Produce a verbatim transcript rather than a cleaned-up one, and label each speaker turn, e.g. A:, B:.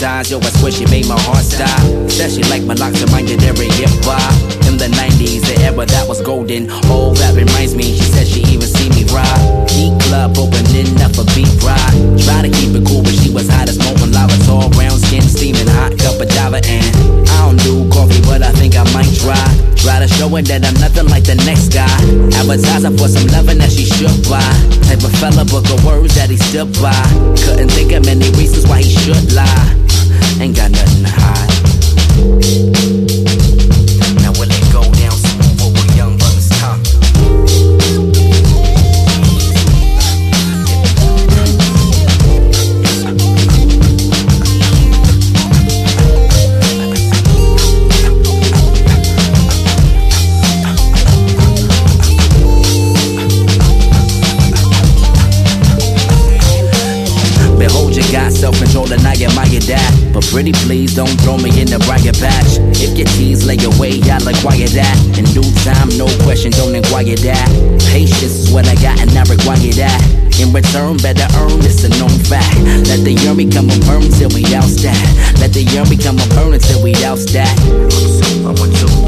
A: size, yo, I swear she made my heart stop. Said she like my locks reminded every hip hop. In the nineties, the era that was golden. Oh, that reminds me, she said she even see me ride. Heat club opening up a beat ride. Try to keep it cool, but she was hot as molten lava. Tall, brown skin, steaming hot, cup of java. And I don't do coffee, but I think I might try. Try to show her that I'm nothing like the next guy. Advertising for some loving that she should buy. Type of fella, book of words that he stood by. Couldn't think of many reasons why he should lie. Ain't got nothing to hide. Now will it go down smooth over young brother's tongue? Behold, you got self-control and I admire that. But pretty please don't throw me in the briar patch. If your keys lay away, I'll acquire that. In due time, no question, don't inquire that. Patience is what I got and I require that. In return, better earn, it's a known fact. Let the yearn become a burn till we oust that. Let the yearn become a burn until we oust that. I want to